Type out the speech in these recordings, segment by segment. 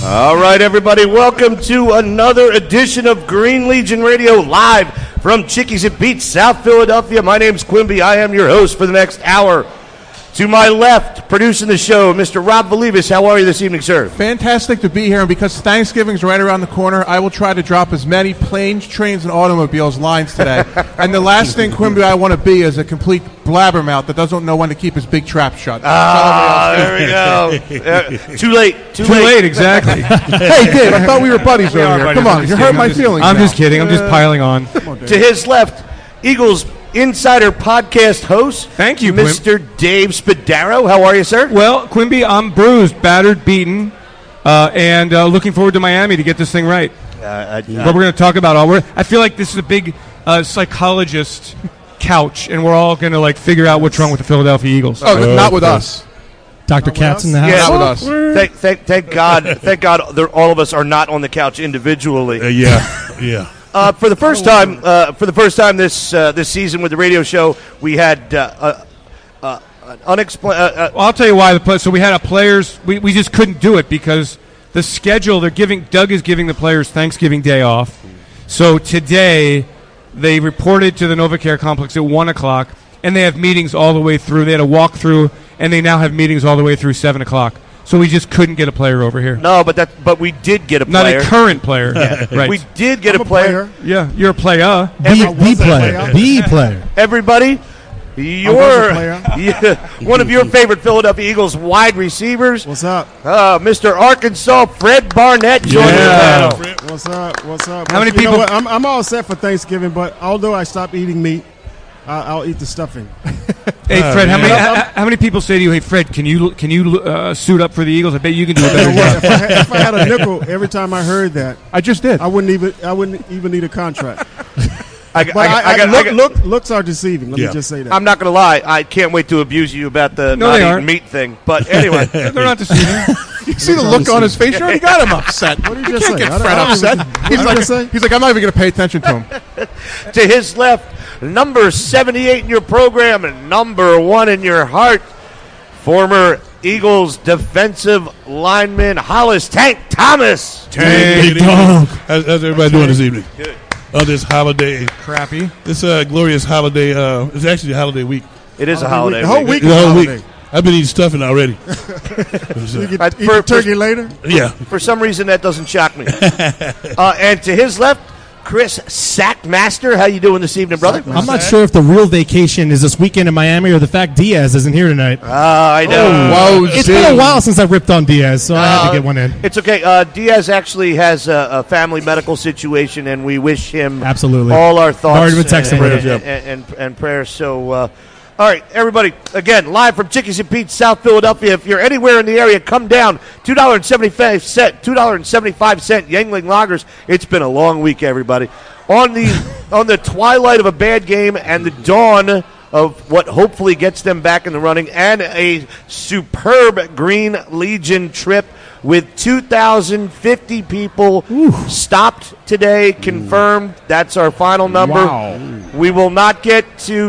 All right, everybody, welcome to another edition of Green Legion Radio live from Chickies and Pete's, South Philadelphia. My name's Quimby. I am your host for the next hour. To my left, producing the show, Mr. Rob Valivis. How are you this evening, sir? Fantastic to be here, and because Thanksgiving's right around the corner, I will try to drop as many planes, trains, and automobiles lines today. And the last thing, Quimby, I want to be is a complete blabbermouth that doesn't know when to keep his big trap shut. There we go. Too late. Too late, exactly. Hey, Dave, I thought we were buddies over here. Come on, you hurt my feelings. I'm just kidding. I'm just piling on. To his left, Eagles Insider Podcast host. Thank you, Mr. Dave Spadaro. How are you, sir? Well, Quimby, I'm bruised, battered, beaten, and looking forward to Miami to get this thing right. What we're going to talk about. I feel like this is a big psychologist couch, and we're all going to figure out what's wrong with the Philadelphia Eagles. Oh, not with us. Dr. Katz in the house. Yeah, not with us. Thank God, all of us are not on the couch individually. Yeah. For the first time this season with the radio show, we had an unexplained. I'll tell you why. So we had players. We just couldn't do it because the schedule. Doug is giving the players Thanksgiving Day off. So today they reported to the NovaCare complex at 1:00, and they have meetings all the way through. They had a walkthrough, and they now have meetings all the way through 7:00. So we just couldn't get a player over here. No, but we did get a player. Not a current player. Right. We did get a player. Yeah, you're a player. The player. Everybody, one of your favorite Philadelphia Eagles wide receivers. What's up? Mr. Arkansas Fred Barnett joining the panel. What's up? How many You people? know what? I'm all set for Thanksgiving, but although I stopped eating meat, I'll eat the stuffing. Hey, Fred, how many people say to you, "Hey, Fred, can you suit up for the Eagles? I bet you can do a better job." If I had a nickel every time I heard that, I just did. I wouldn't even need a contract. Look, looks are deceiving. Let me just say that. I'm not going to lie. I can't wait to abuse you about the No, not they eating aren't. meat thing. But anyway, They're not deceiving. You see the look on his face? You already got him upset. What did you just can't say? get Fred upset. He's like, I'm not even going to pay attention to him. to his left, number 78 in your program and number 1 in your heart, former Eagles defensive lineman Hollis Tank Thomas. Hey, dog. How's everybody doing this evening? Good. On this holiday, Crappy. this glorious holiday. It's actually a holiday week. It is a holiday. The whole week The is whole holiday. week. I've been eating stuffing already. You Uh, get eat the turkey later. Yeah. For some reason, that doesn't shock me. And to his left, Chris Sackmaster. How you doing this evening, brother? I'm not sure if the real vacation is this weekend in Miami or the fact Diaz isn't here tonight. I know. Whoa, It's been a while since I ripped on Diaz, so I had to get one in. It's okay. Diaz actually has a family medical situation, and we wish him Absolutely. all our thoughts Already been texting with and prayers. So, all right, everybody, again, live from Chickies and Pete's, South Philadelphia. If you're anywhere in the area, come down. $2.75 Yuengling Lagers. It's been a long week, everybody. On the twilight of a bad game and the dawn of what hopefully gets them back in the running, and a superb Green Legion trip with 2,050 people stopped today, confirmed. That's our final number. Wow. We will not get to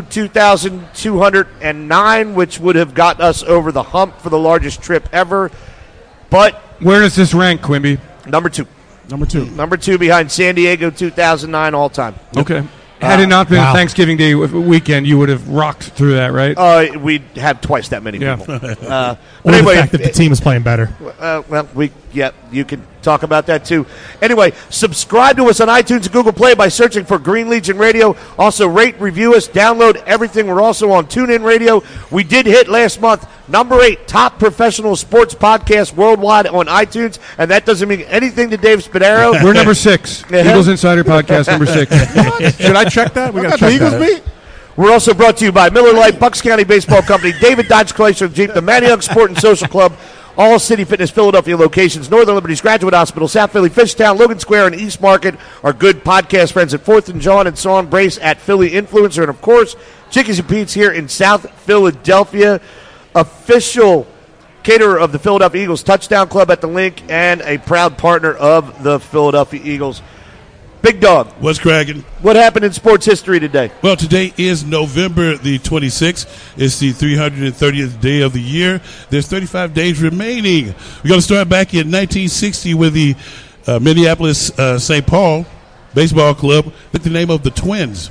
2,209, which would have got us over the hump for the largest trip ever. But Where does this rank, Quimby? number 2. Number 2 behind San Diego 2009 all time. Okay. Had it not been a Thanksgiving Day weekend, you would have rocked through that, right? We'd have twice that many Yeah. people. But Or anyway, the fact that the team is playing better. you can talk about that too. Anyway, subscribe to us on iTunes and Google Play by searching for Green Legion Radio. Also, rate, review us, download everything. We're also on TuneIn Radio. We did hit last month number 8 top professional sports podcast worldwide on iTunes, and that doesn't mean anything to Dave Spadaro. We're number 6. Eagles Insider Podcast, number 6. Should I check that? We got to the check Eagles that. beat. We're also brought to you by Miller Lite, Bucks County Baseball Company, David Dodge Chrysler Jeep, the Manioc Sport and Social Club, All City Fitness Philadelphia locations, Northern Liberties Graduate Hospital, South Philly Fishtown, Logan Square, and East Market. Our good podcast friends at 4th and John and Sawn Brace at Philly Influencer. And, of course, Chickies and Pete's here in South Philadelphia. Official caterer of the Philadelphia Eagles Touchdown Club at the Link and a proud partner of the Philadelphia Eagles. Big Dog. What's cracking? What happened in sports history today? Well, today is November the 26th. It's the 330th day of the year. There's 35 days remaining. We're going to start back in 1960 with the Minneapolis St. Paul Baseball Club with the name of the Twins.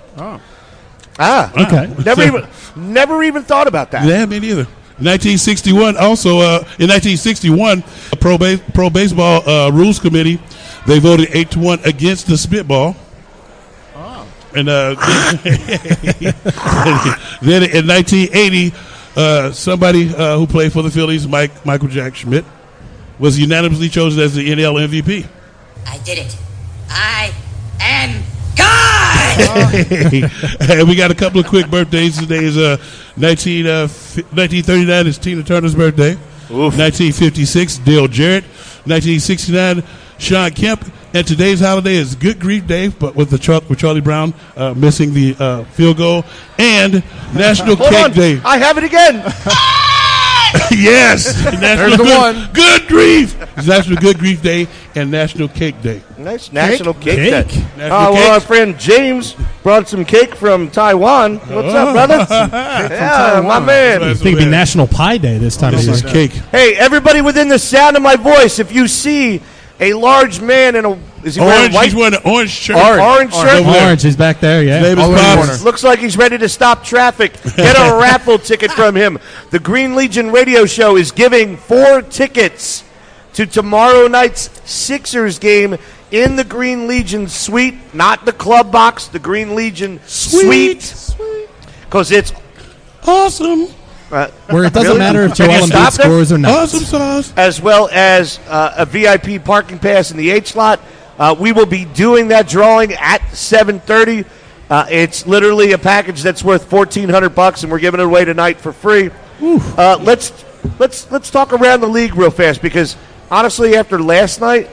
Okay. Never even thought about that. Yeah, me neither. 1961, also in 1961, a pro baseball rules committee, they voted 8-1 against the spitball. And then in 1980, somebody who played for the Phillies, Michael Jack Schmidt, was unanimously chosen as the NL MVP. I did it. I am God! And we got a couple of quick birthdays. Today is 1939 is Tina Turner's birthday. Oof. 1956, Dale Jarrett. 1969, Sean Kemp. And today's holiday is Good Grief Day, but with Charlie Brown missing the field goal. And National Hold Cake on. Day. I have it again. Yes. National the one. Good Grief. It's National Good Grief Day and National Cake Day. Nice National Cake Day. National Well, our Cake. friend James brought some cake from Taiwan. What's up, brother? Yeah, my man. I think it'd be National Pie Day this time of This year. is cake. Hey, everybody within the sound of my voice, if you see a large man in a is he wearing Orange. white He's wearing an orange shirt. orange shirt? Over there. Orange is back there, yeah. Name is All in the Pops. corner. Looks like he's ready to stop traffic. Get a raffle ticket from him. The Green Legion radio show is giving 4 tickets to tomorrow night's Sixers game in the Green Legion suite, not the club box, the Green Legion suite. Because it's Awesome. Where it doesn't Really? matter if Can you Joel stop Embiid them? scores or not. Awesome sauce. as well as a VIP parking pass in the H slot. We will be doing that drawing at 7:30. It's literally a package that's worth $1,400, and we're giving it away tonight for free. Let's talk around the league real fast because honestly, after last night,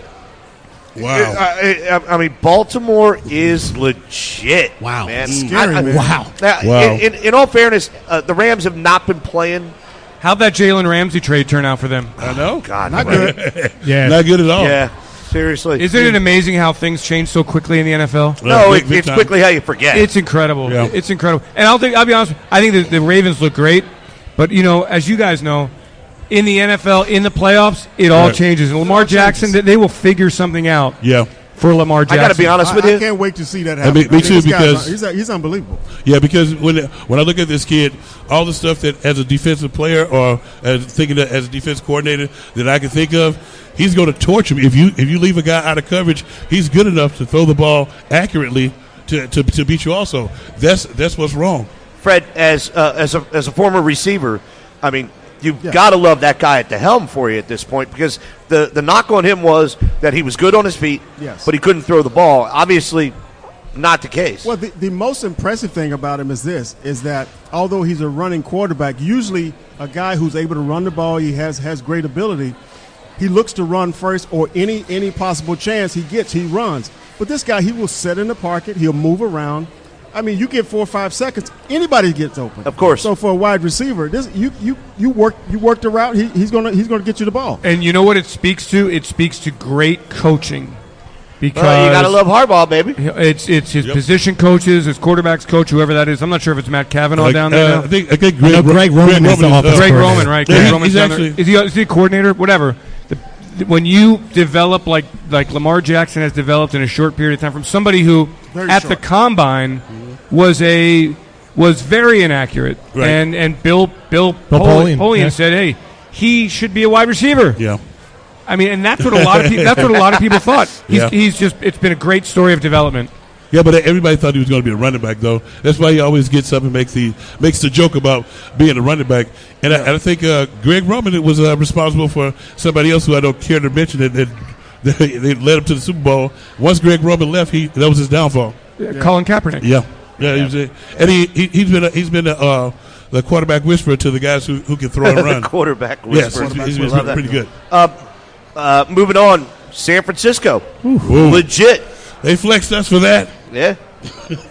Wow. I mean, Baltimore is legit. Wow. man. Scary, man. Wow. Now, Wow. in all fairness, the Rams have not been playing. How'd that Jalen Ramsey trade turn out for them? I know. God, Not right. good. Yeah. Not good at all. Yeah, seriously. Isn't it amazing how things change so quickly in the NFL? No, Big it's time. quickly how you forget. It's incredible. Yeah. It's incredible. And I'll be honest, I think the Ravens look great, but as you guys know, in the NFL, in the playoffs, it all Right. changes. And Lamar Jackson, they will figure something out Yeah. for Lamar I Jackson. got to be honest with I you. can't wait to see that me- happen. me I think too, this guy's- because- he's unbelievable. Yeah, because when I look at this kid, all the stuff that as a defensive player or as thinking that as a defense coordinator that I can think of, he's going to torture me. If you leave a guy out of coverage, he's good enough to throw the ball accurately to beat you. Also, that's what's wrong. Fred, as a former receiver, I mean, you've got to love that guy at the helm for you at this point because the knock on him was that he was good on his feet, Yes. but he couldn't throw the ball. Obviously, not the case. Well, the most impressive thing about him is that although he's a running quarterback, usually a guy who's able to run the ball, he has great ability. He looks to run first, or any possible chance he gets, he runs. But this guy, he will sit in the pocket, he'll move around. I mean, you get 4 or 5 seconds, anybody gets open. Of course. So for a wide receiver, you work the route. He's gonna get you the ball. And you know what it speaks to? It speaks to great coaching. Because Well, you got to love Harbaugh, baby. it's his position coaches, his quarterbacks coach, whoever that is. I'm not sure if it's Matt Kavanaugh down there now. I think know Greg Roman is the offensive Greg coordinator. Roman, right? Yeah, Greg Roman's he's down there. actually- Is he a coordinator? Whatever. When you develop like Lamar Jackson has developed in a short period of time from somebody who Very at short. the combine was very inaccurate, Right. and Bill Polian, Polian yeah. said, "Hey, he should be a wide receiver." Yeah. I mean, and that's what a lot of people thought. Yeah. It's been a great story of development. Yeah, but everybody thought he was going to be a running back, though. That's why he always gets up and makes the joke about being a running back. And I think Greg Roman was responsible for somebody else who I don't care to mention that they led him to the Super Bowl. Once Greg Roman left, that was his downfall. Colin Kaepernick. Yeah. He was and he's been the quarterback whisperer to the guys who can throw and run. Quarterback Yes, whisperer. he's Love been that. pretty good. Moving on, San Francisco. Ooh. Legit. They flexed us for that. Yeah.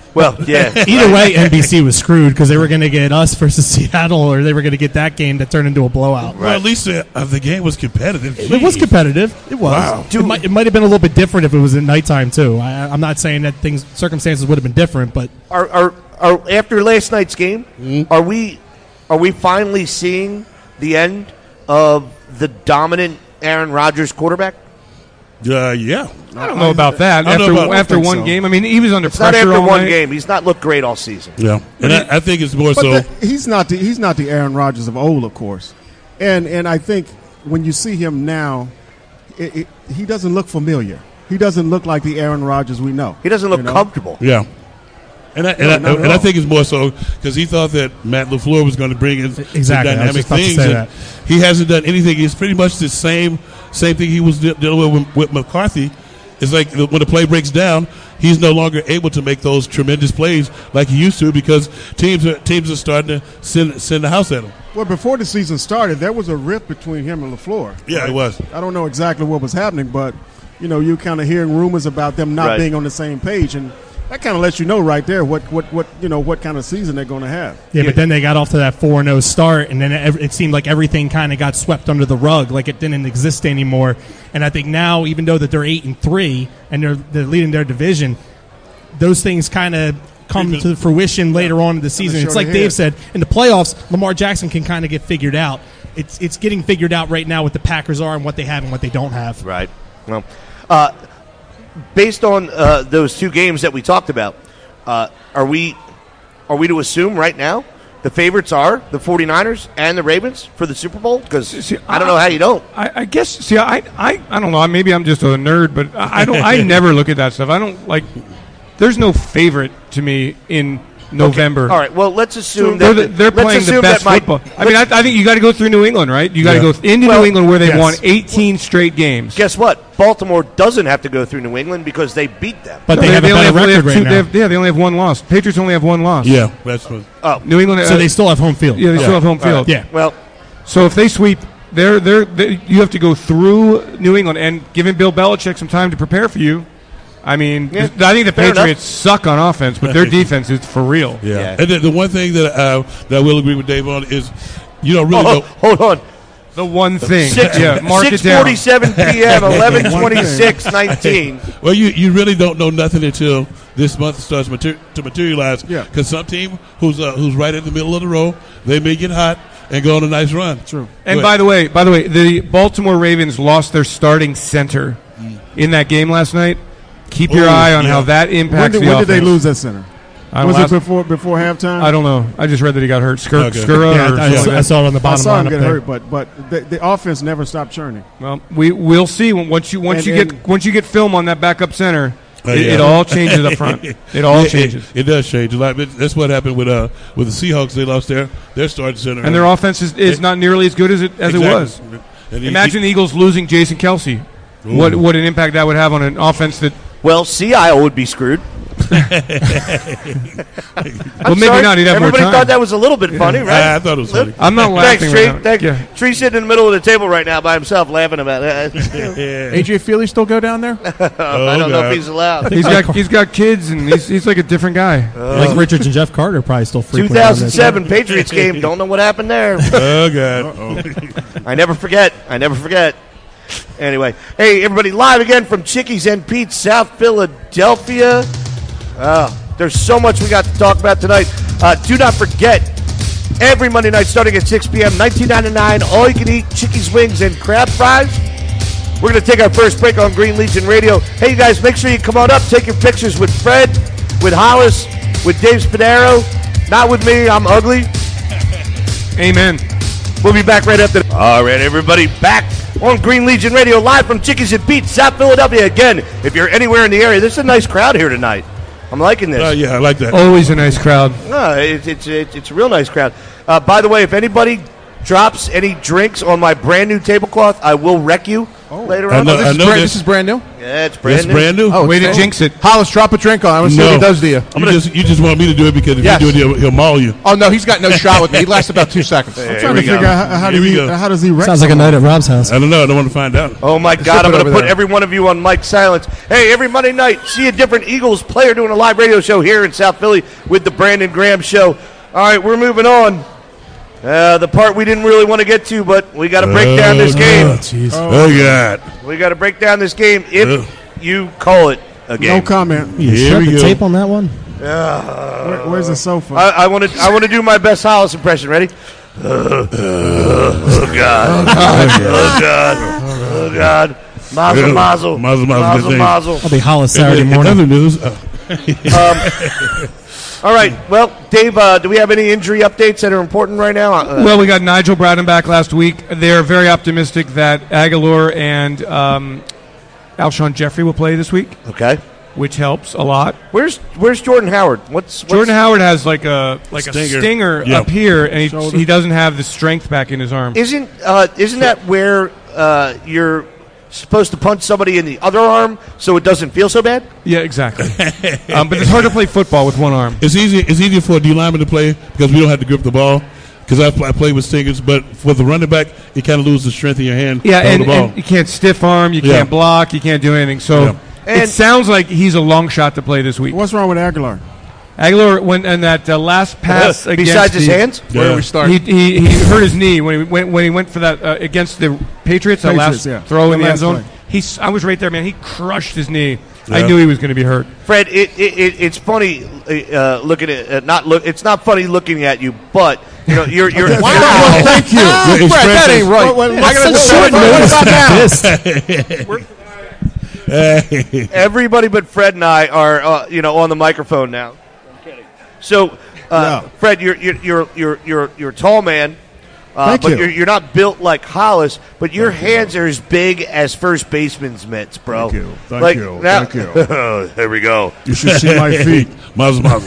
Well, yeah. Either way, NBC was screwed because they were going to get us versus Seattle, or they were going to get that game that turned into a blowout. Well, at least the game was competitive. It was competitive. It was. Wow. It might have been a little bit different if it was at nighttime too. I'm not saying that circumstances would have been different, but Are after last night's game, are we finally seeing the end of the dominant Aaron Rodgers quarterback? Yeah. I don't know about that. I don't know about- After one game, I mean, he was under It's not pressure after all one night. game. He's not looked great all season. Yeah. And I think it's more But so. he's not the Aaron Rodgers of old, of course. And I think when you see him now, he doesn't look familiar. He doesn't look like the Aaron Rodgers we know. He doesn't look comfortable. Yeah. And not at I all. think it's more so because he thought that Matt LaFleur was going to bring in some Exactly. I was dynamic just about to things. say And that. he hasn't done anything. He's pretty much the same thing he was dealing with McCarthy. It's like when the play breaks down, he's no longer able to make those tremendous plays like he used to because teams are starting to send the house at him. Well, before the season started, there was a rift between him and LaFleur. Yeah, it was. I don't know exactly what was happening, but you're kind of hearing rumors about them not Right. being on the same page, and that kind of lets you know right there what kind of season they're going to have. yeah. But then they got off to that 4-0 start, and then it seemed like everything kind of got swept under the rug, like it didn't exist anymore. And I think now, even though that they're 8-3 and they're leading their division, those things kind of come to fruition later on in the season. show It's like their Dave head. said, in the playoffs, Lamar Jackson can kind of get figured out. It's getting figured out right now what the Packers are and what they have and what they don't have. Right. Well, based on those two games that we talked about, are we to assume right now the favorites are the 49ers and the Ravens for the Super Bowl? Because I don't know how you don't. I guess. See, I don't know. Maybe I'm just a nerd, but I don't. I never look at that stuff. I don't like. There's no favorite to me in November. All right. Well, let's assume They're, that they're let's playing the assume best that my- football. I mean, I think you got to go through New England, right? You got to go into Well, New England where they yes. won 18 straight games. Guess what? Baltimore doesn't have to go through New England because they beat them. But they have a only better only record right two, now. they only have one loss. Patriots only have one loss. Yeah, that's what. New England. So they still have home field. Yeah, they still have home field. Yeah. Well, So if they sweep, you have to go through New England and giving Bill Belichick some time to prepare for you. I mean, Yeah, I think the fair Patriots suck on offense, but their defense is for real. Yeah. And the one thing that I will agree with Dave on is you don't really know. hold on. The one thing. Mark it down. 6:47 p.m. 11/26/19. Well, you really don't know nothing until this month starts to materialize. Yeah. Because some team who's right in the middle of the row, they may get hot and go on a nice run. True. And Go by the way, the Baltimore Ravens lost their starting center in that game last night. Keep your Oh, eye on yeah. how that impacts When the did they offense. lose that center? Was it before halftime? I don't know. I just read that he got hurt. Okay. Skura Yeah, or I something. saw it on the I bottom saw line him up get there. hurt, but the offense never stopped churning. Well, we'll see once you get film on that backup center. Yeah. It all changes up front. It all changes. It does change a lot. But that's what happened with the Seahawks. They lost their starting center, And their offense is not nearly as good as it was. And Imagine the Eagles losing Jason Kelsey. What an impact that would have on an offense that. Well, Seattle would be screwed. Well, maybe Sorry, not. He'd have more everybody time. thought that was a little bit funny, right? I thought it was funny. I'm not Thanks, laughing. Tree. right now. Thanks. Yeah. Tree's sitting in the middle of the table right now by himself, laughing about it. AJ Feely still go down there? I don't know if he's allowed. He's got kids and he's like a different guy. Like Richards and Jeff Carter probably still frequent. around this. 2007 Patriots game. Don't know what happened there. Oh God! I never forget. Anyway, hey, everybody, live again from Chickies and Pete's, South Philadelphia. There's so much we got to talk about tonight. Do not forget, every Monday night starting at 6 p.m., $19.99, all you can eat Chickies wings and crab fries. We're going to take our first break on Green Legion Radio. Hey, you guys, make sure you come on up, take your pictures with Fred, with Hollis, with Dave Spadaro. Not with me, I'm ugly. Amen. We'll be back right after. All right, everybody, back on Green Legion Radio, live from Chickies and Pete's, South Philadelphia. Again, if you're anywhere in the area, there's a nice crowd here tonight. I'm liking this. Yeah, I like that. Always a nice crowd. No, it's a real nice crowd. By the way, if anybody drops any drinks on my brand new tablecloth, I will wreck you later on. This is brand new? Yeah, it's brand It's new. brand new. Oh, Way to jinx it. Hollis, drop a drink on. I want to see what he does to you. You just want me to do it because if Yes. you do it, he'll maul you. Oh, no, he's got no shot with me. He lasts about 2 seconds. I'm trying to figure out how does he wreck Sounds like a night at Rob's house. I don't know. I don't want to find out. Oh, my God. I'm it going to over put there. every one of you on Mike Silence. Hey, every Monday night, see a different Eagles player doing a live radio show here in South Philly with the Brandon Graham Show. All right, we're moving on. The part we didn't really want to get to, but we got to break down this game. Oh, God. We got to break down this game if you call it a game. No comment. You Here shut we the go. tape on that one? Where's the sofa? I want to do my best Hollis impression. Ready? Oh God! Oh God! Oh God! Mazel mazel Mazel, mazel, mazel good thing. mazel. I'll be Hollis Saturday In morning. other news, All right. Well, Dave, do we have any injury updates that are important right now? Well, we got Nigel Bradham back last week. They're very optimistic that Aguilar and Alshon Jeffrey will play this week, Okay. which helps a lot. Where's Jordan Howard? What's Jordan Howard has like a Stinger. stinger Yeah. up here, and he doesn't have the strength back in his arm. Isn't that where you're supposed to punch somebody in the other arm so it doesn't feel so bad? Yeah, exactly. But it's hard to play football with one arm. it's easier for a D lineman to play because we don't have to grip the ball. Because I play with stingers, but for the running back, you kind of lose the strength in your hand. Yeah, to hold and, the ball. and you can't stiff arm, you Yeah. can't block, you can't do anything. So Yeah. And- it sounds like he's a long shot to play this week. What's wrong with Aguilar? Aguilar went in that last pass against Besides his hands? Yeah. Where do we start? He hurt his knee when he went for that against the Patriots. That last Patriots, yeah. throw in The the end last zone. I was right there, man. He crushed his knee. I Yeah. knew he was going to be hurt. Fred, it's funny looking at it's not funny looking at you, but you know you're Wow, thank you. it's Fred, that ain't right. I gotta Short notice for this. everybody but Fred and I are on the microphone now. I'm kidding. So, Fred, you're a tall man. Thank but you. you're not built like Hollis, but your hands are as big as first baseman's mitts, bro. Thank you. Thank you. Now, Thank you. there we go. You should see my feet. Mazel, mazel.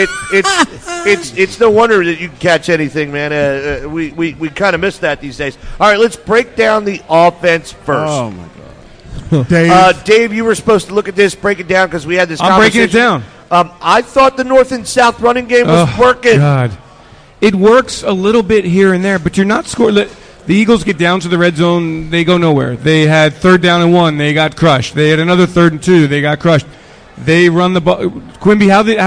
It's no wonder that you can catch anything, man. We kind of miss that these days. All right, let's break down the offense first. Oh my God, Dave. Dave, you were supposed to look at this, break it down because we had this. I'm breaking it conversation. down. I thought the North and South running game was working. God. It works a little bit here and there, but you're not scoring. The Eagles get down to the red zone, they go nowhere. They had 3rd down and 1, they got crushed. They had another 3rd and 2, they got crushed. They run the ball. Quimby, how the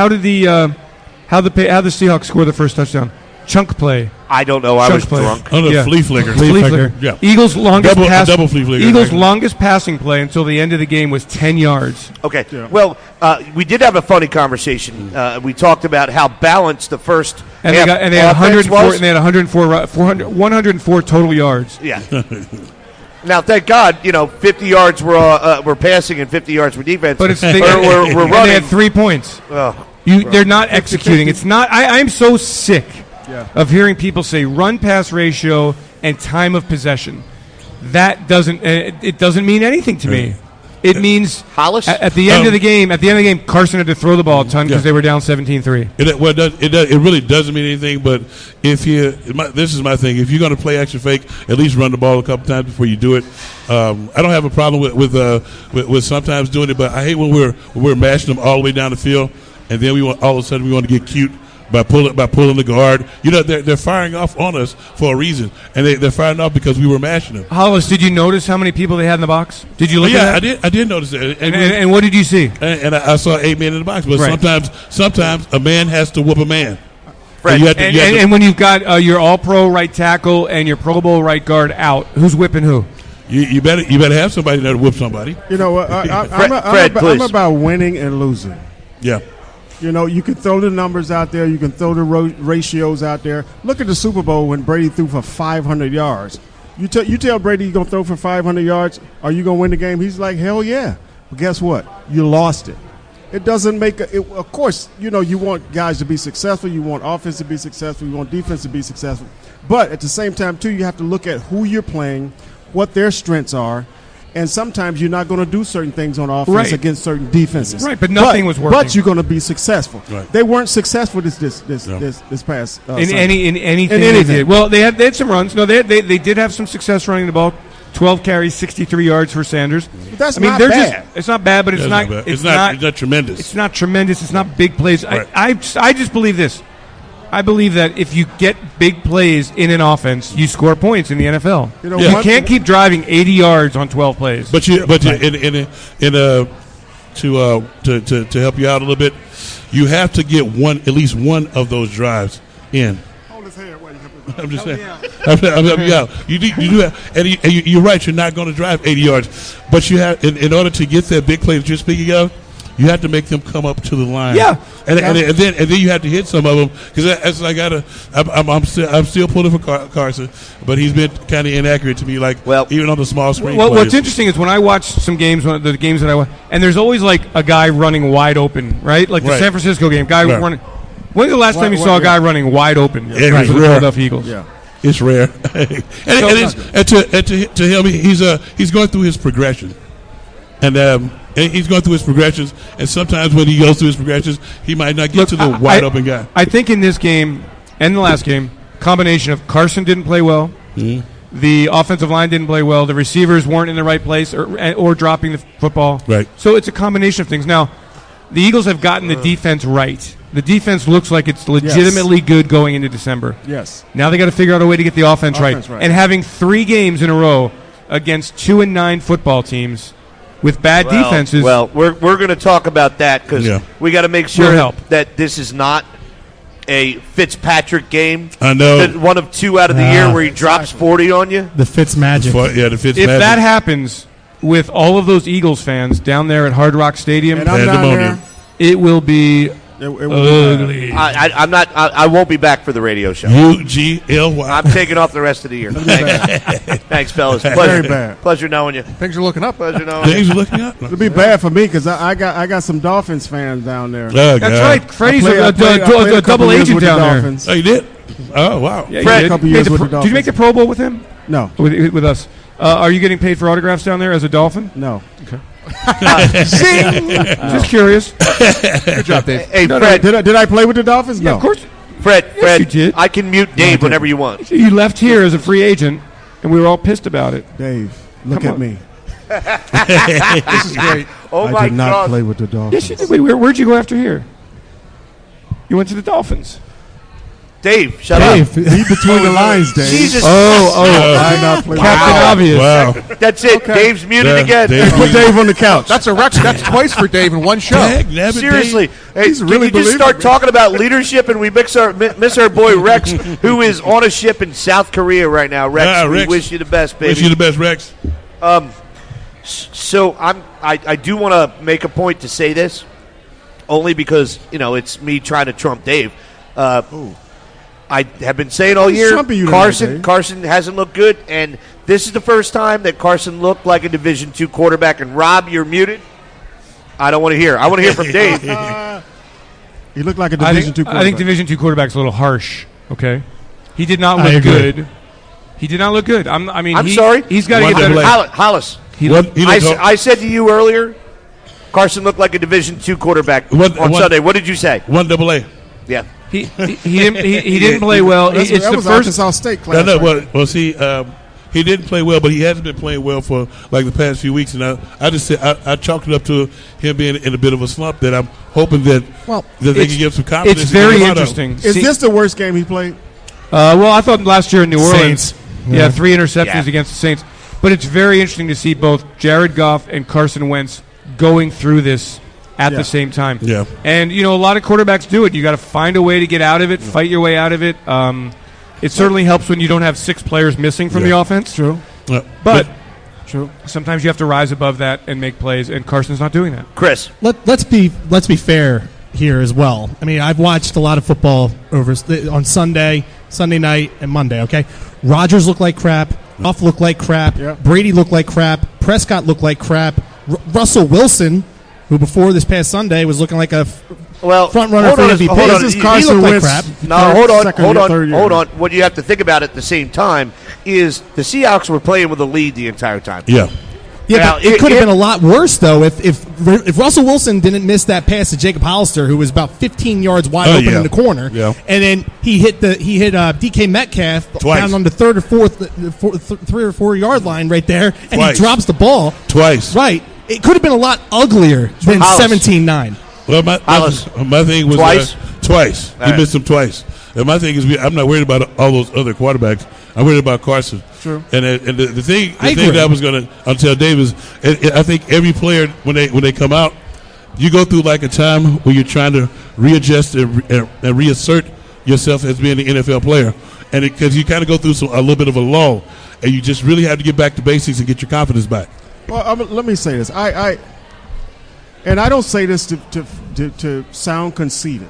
Seahawks score the first touchdown? Chunk play. I don't know. I Chunk was play. drunk. On the Yeah. flea flicker. Flea flicker. Yeah. Eagles' longest Double flea flicker. Eagles' longest passing play until the end of the game was 10 yards. Okay. Well, we did have a funny conversation. We talked about how balanced the first And half they had offense 104. was. And they had 104 total yards. Yeah. Now, thank God, 50 yards were passing and 50 yards were defense. But it's we're and running. they had 3 points. Oh, They're not executing. It's not. I'm so sick of hearing people say run pass ratio and time of possession. That doesn't. It doesn't mean anything to me. It means Hollis? at the end of the game. At the end of the game, Carson had to throw the ball a ton because they were down 17-3. It really doesn't mean anything. But this is my thing. If you're going to play action fake, at least run the ball a couple times before you do it. I don't have a problem with sometimes doing it, but I hate when we're mashing them all the way down the field, and then all of a sudden we want to get cute by pulling the guard. They're firing off on us for a reason, and they're firing off because we were mashing them. Hollis, did you notice how many people they had in the box? Did you look at that? I did notice that. And what did you see? And I saw 8 men in the box, but Right. sometimes a man has to whoop a man. Fred, And when you've got your All-Pro right tackle and your Pro Bowl right guard out, who's whipping who? You better have somebody there to whoop somebody. You know what? Fred, I'm please. about winning and losing. Yeah. You can throw the numbers out there. You can throw the ratios out there. Look at the Super Bowl when Brady threw for 500 yards. You tell Brady you're going to throw for 500 yards, are you going to win the game? He's like, hell yeah. But guess what? You lost it. It doesn't make of course, you want guys to be successful. You want offense to be successful. You want defense to be successful. But at the same time, too, you have to look at who you're playing, what their strengths are, And sometimes you're not going to do certain things on offense Right. against certain defenses. Right, but nothing was working. But you're going to be successful. Right. They weren't successful this past in Sunday. anything they anything. did. Well, they had some runs. No, they did have some success running the ball. 12 carries, 63 yards for Sanders. But that's I mean, not they're bad. just. It's not bad, but it's not. bad. It's It's not tremendous. It's not tremendous. It's not big plays. Right. I just believe this. I believe that if you get big plays in an offense, you score points in the NFL. You know, You one- can't keep driving 80 yards on 12 plays. But you to help you out a little bit, you have to get at least one of those drives in. Hold his head while you help him. I'm just saying. I'm helping you out. You do have, and you're right. You're not going to drive 80 yards, but you have in order to get that big play that you're speaking of. You have to make them come up to the line. Yeah. and then you have to hit some of them because I'm still pulling for Carson, but he's been kind of inaccurate to me. Even on the small screen. Well, what's plays. interesting is when I watch some games, the games that I watch, and there's always like a guy running wide open, right? Like the Right. San Francisco game, guy Right. running. When's the last time you saw a guy running wide open? Yeah, for it's the rare. Philadelphia Eagles. Yeah. It's rare, and to him, he's going through his progression, and he's going through his progressions. And sometimes when he goes through his progressions, he might not get to the wide open guy. I think in this game and the last game, combination of Carson didn't play well, the offensive line didn't play well, the receivers weren't in the right place or dropping the football. Right. So it's a combination of things. Now, the Eagles have gotten the defense right. The defense looks like it's legitimately good going into December. Yes. Now they got to figure out a way to get the offense right. right. And having 3 games in a row against 2-9 football teams with bad defenses. Well, we're going to talk about that because we got to make Will sure help. that this is not a Fitzpatrick game. I know. That one of 2 out of the year where he drops 40 on you. The Fitz magic. The Fitz if magic. that happens with all of those Eagles fans down there at Hard Rock Stadium, And I'm down Pandemonium. there. it will be It will be ugly. I'm not. I won't be back for the radio show. UGLY. I'm taking off the rest of the year. Thanks, Thanks fellas. Very Pleasure, bad. pleasure knowing you. Things are looking up. Pleasure knowing you. Things are looking up. It'll be bad for me because I got some Dolphins fans down there. Oh, That's God. right. Freddie's I played a couple double years agent with the down there. Dolphins. Oh, you did? Oh, wow. Yeah, Fred, you a couple did. years Made with the the Did you make the Pro Bowl with him? No, With us? Are you getting paid for autographs down there as a Dolphin? no. Just curious. Good job, Dave. Hey, Fred. Did I play with the Dolphins? No. Of course. Fred. you did. I can mute Dave whenever you want. You left here as a free agent, and we were all pissed about it. Dave, look Come at on. me. This is great. Oh I my did not God. play with the Dolphins. Yes, you did. Wait, where'd you go after here? You went to the Dolphins. Dave, shut Dave, up. Read between the lines, Dave. Jesus. I did not play with Captain the Obvious. Wow. That's it. Dave's muted Yeah, again. Dave. Put Dave on the couch. That's a Rex. That's twice for Dave in one show. Dag nabbit, Seriously, hey, He's can really you just start believing it. talking about leadership and we miss our boy Rex, who is on a ship in South Korea right now. Rex, Ah, we Rex. wish you the best, baby. Wish you the best, Rex. So I do want to make a point to say this, only because it's me trying to trump Dave. I have been saying all Who's year, trumping you tonight, Dave? Carson hasn't looked good, and this is the first time that Carson looked like a Division II quarterback. And Rob, you're muted. I don't want to hear. I want to hear from Dave. He looked like a I Division think, II I think quarterback. Division II quarterback's a little harsh. Okay, he did not I look agree. good. He did not look good. I'm I'm sorry. He's got to One get better. double A. Hollis, He looked I said to you earlier, Carson looked like a Division II quarterback What- on what- Sunday. What did you say? 1AA. Yeah. He didn't play well. That's- It's that the was first. Arkansas State No, class. no, right well, see, he didn't play well, but he hasn't been playing well for like the past few weeks. And I just said I chalked it up to him being in a bit of a slump that I'm hoping that Well, that they it's- can give some confidence. It's to get very him out of. interesting. Is See- this the worst game he played? well, I thought last year in New Orleans, Saints. yeah, 3 interceptions Yeah. against the Saints. But it's very interesting to see both Jared Goff and Carson Wentz going through this at Yeah. the same time. Yeah. And a lot of quarterbacks do it. You got to find a way to get out of it, fight your way out of it. It certainly helps when you don't have 6 players missing from the offense. True. But True. sometimes you have to rise above that and make plays, and Carson's not doing that. Chris. Let's be fair here as well. I mean, I've watched a lot of football on Sunday night, and Monday. Okay, Rodgers looked like crap. Goff looked like crap. Yeah. Brady looked like crap. Prescott looked like crap. Russell Wilson, who before this past Sunday was looking like a front runner hold for on, MVP. hold on. This is He Carson looked like Wentz. crap. No, hold on, Second hold year, on, third year. hold on. What you have to think about at the same time is the Seahawks were playing with a lead the entire time. Yeah. Yeah, Now, but it could have been a lot worse though if Russell Wilson didn't miss that pass to Jacob Hollister, who was about 15 yards wide open in the corner, and then he hit DK Metcalf down on the 3 or 4 yard line right there, and he drops the ball twice. Right, it could have been a lot uglier than 17-9. Well, my thing was twice. He missed him twice. And my thing is, I'm not worried about all those other quarterbacks. I'm worried about Carson. True. And the thing that I was going to tell Dave is, I think every player when they come out, you go through like a time where you're trying to readjust and reassert yourself as being an NFL player, and because you kind of go through a little bit of a lull, and you just really have to get back to basics and get your confidence back. Well, let me say this. I don't say this to sound conceited.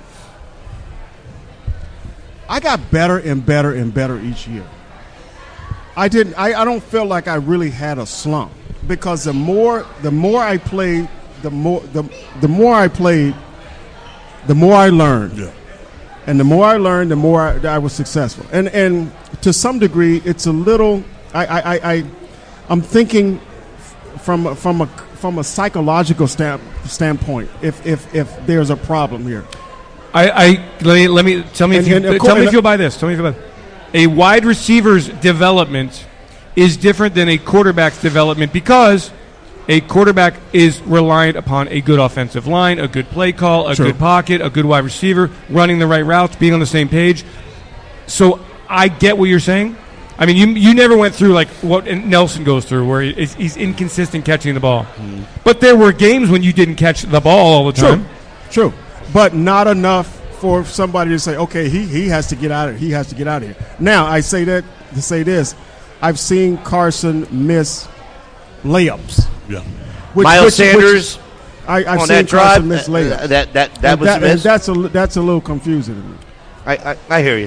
I got better and better and better each year. I don't feel like I really had a slump, because the more I played, the more I learned. Yeah. And the more I learned, the more I was successful. And to some degree, it's a little. I'm thinking from a psychological standpoint. If there's a problem here. Let me tell me if you'll buy this. Tell me if you'll buy this. A wide receiver's development is different than a quarterback's development, because a quarterback is reliant upon a good offensive line, a good play call, a good pocket, a good wide receiver, running the right routes, being on the same page. So I get what you're saying. I mean, you never went through like what Nelson goes through, where he's inconsistent catching the ball. But there were games when you didn't catch the ball all the time. True. But not enough for somebody to say, okay, he has to get out of here. He has to get out of here. Now, I say that to say this. I've seen Carson miss layups. Yeah. Miles Sanders I've on seen that drive, Carson miss layups. That was missed. That's a little confusing to me. I hear you.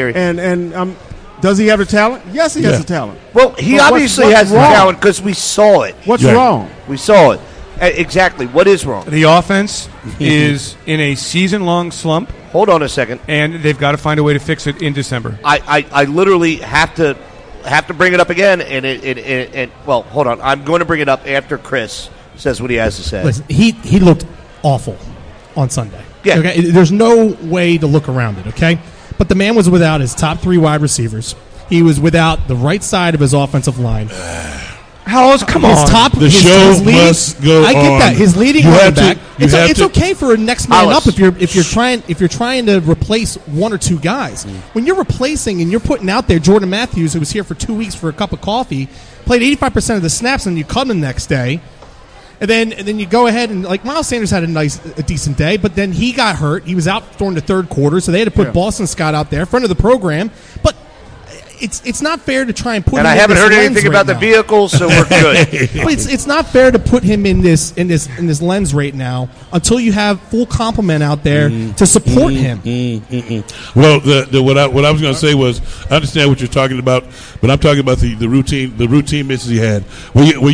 And does he have the talent? Yes, he has the talent. Well, he But obviously has the talent, because we saw it. What's wrong? We saw it. Exactly. What is wrong? The offense is in a season-long slump. Hold on a second. And they've got to find a way to fix it in December. I literally have to bring it up again, and well, hold on. I'm going to bring it up after Chris says what he has to say. Listen, he looked awful on Sunday. Yeah. Okay? There's no way to look around it, okay? But the man was without his top 3 wide receivers. He was without the right side of his offensive line. Come on. The show must go on. I get that. His leading running back. It's to. Okay for a next man up if you're trying to replace 1 or 2 guys. When you're replacing and you're putting out there Jordan Matthews, who was here for 2 weeks for a cup of coffee, played 85% of the snaps, and you cut him the next day. And then you go ahead and, like, Miles Sanders had a decent day, but then he got hurt. He was out during the third quarter, so they had to put Boston Scott out there, friend of the program. But it's not fair to try and put him in this lens. And I haven't heard anything about the vehicles, so we're good. But it's not fair to put him in this lens right now until you have full complement out there to support him. Well, what I was going to say was, I understand what you're talking about, but I'm talking about the routine misses he had. Where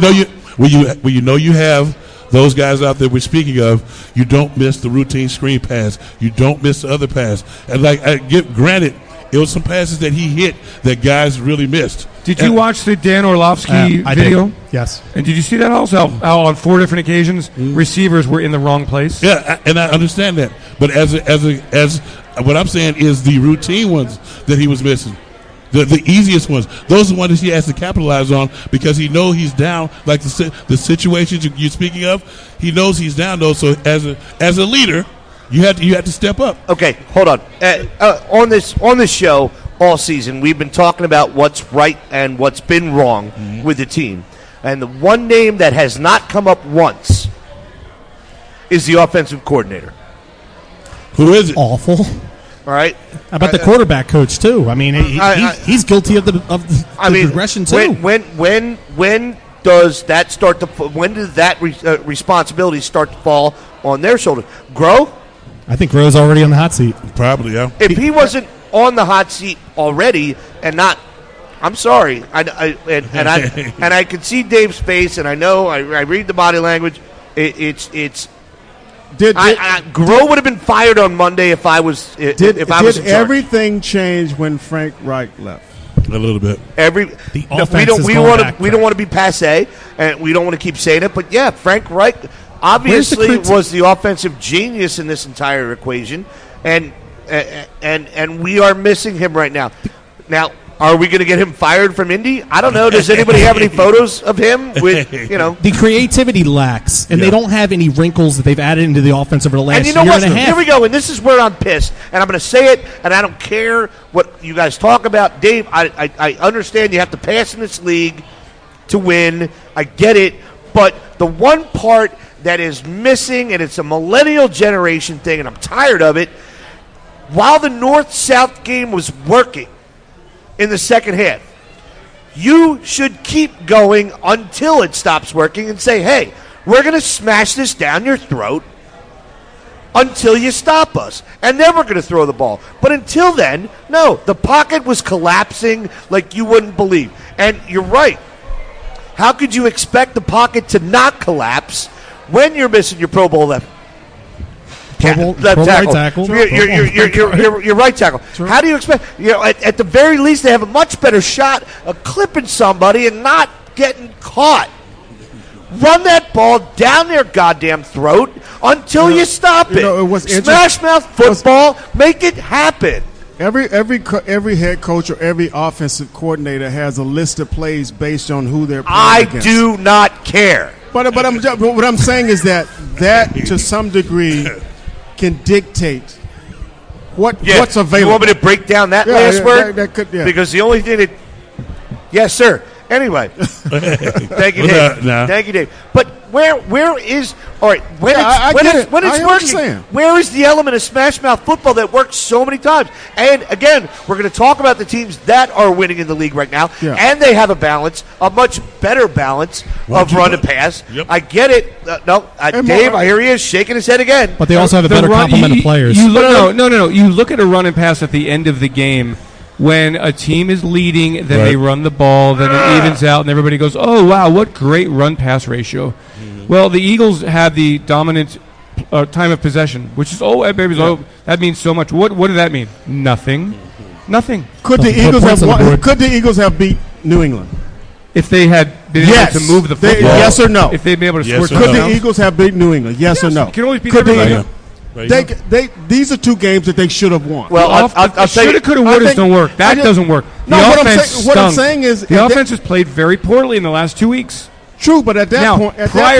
you know you have those guys out there we're speaking of, you don't miss the routine screen pass. You don't miss the other pass. And granted, it was some passes that he hit that guys really missed. Did you watch the Dan Orlovsky video? Did. Yes. And did you see that also? How on 4 different occasions receivers were in the wrong place? Yeah, and I understand that. But as what I'm saying is the routine ones that he was missing. The easiest ones. Those are the ones he has to capitalize on, because he knows he's down. Like the situations you're speaking of, he knows he's down those. So as a leader, you have to step up. Okay, hold on. On this show all season, we've been talking about what's right and what's been wrong with the team. And the one name that has not come up once is the offensive coordinator. Who is it? Awful. All right. How about the quarterback coach too? I mean, he's guilty of the regression too. When does that start to? When did that responsibility start to fall on their shoulders? Grow? I think Gro's already on the hot seat. Probably, yeah. If he wasn't on the hot seat already, and not, I'm sorry, and I can see Dave's face, and I know I read the body language. Groh would have been fired on Monday if I was. Did everything change when Frank Reich left? A little bit. The we offense don't is we going want back to we don't want to be passe, and we don't want to keep saying it. But yeah, Frank Reich obviously critique? was the offensive genius in this entire equation, and we are missing him right now. Now, are we going to get him fired from Indy? I don't know. Does anybody have any photos of him with The creativity lacks, and they don't have any wrinkles that they've added into the offense over the last And you know year what? and a half. Here we go, and this is where I'm pissed, and I'm going to say it, and I don't care what you guys talk about. Dave, I understand you have to pass in this league to win. I get it, but the one part that is missing, and it's a millennial generation thing, and I'm tired of it, while the North-South game was working in the second half, you should keep going until it stops working and say, hey, we're going to smash this down your throat until you stop us. And then we're going to throw the ball. But until then, no, the pocket was collapsing like you wouldn't believe. And you're right. How could you expect the pocket to not collapse when you're missing your Pro Bowl left Pro tackle? right tackle. Your right tackle. How do you expect? At the very least, they have a much better shot of clipping somebody and not getting caught. Run that ball down their goddamn throat until you stop it. It was Smash mouth football. Make it happen. Every head coach or every offensive coordinator has a list of plays based on who they're playing I against. do not care. But what I'm saying is that to some degree can dictate what's available. You want me to break down that last word? That could, yeah. Because the only thing that... Yes, sir. Anyway. Thank you, Dave. Thank you, Dave. But where is... All right, when it's working, where is the element of smash mouth football that works so many times? And, again, we're going to talk about the teams that are winning in the league right now, and they have a much better balance of run and pass. Yep. I get it. Dave, I hear he is shaking his head again. But they also have a better complement of players. No. You look at a run and pass at the end of the game. When a team is leading, then they run the ball, then it evens out, and everybody goes, oh, wow, what great run-pass ratio. Mm-hmm. Well, the Eagles have the dominant time of possession, which is, that means so much. What did that mean? Nothing. Nothing. Could the Eagles have beat New England? If they had been able to move the football. Yes or no? If they'd been able to score Could the Eagles have beat New England? Yes or no? You can always beat Could everybody. These are two games that they should have won. Well, I'll say shoulda, coulda, woulda don't work. That doesn't work. What I'm saying is the offense has played very poorly in the last 2 weeks. True, but at that point,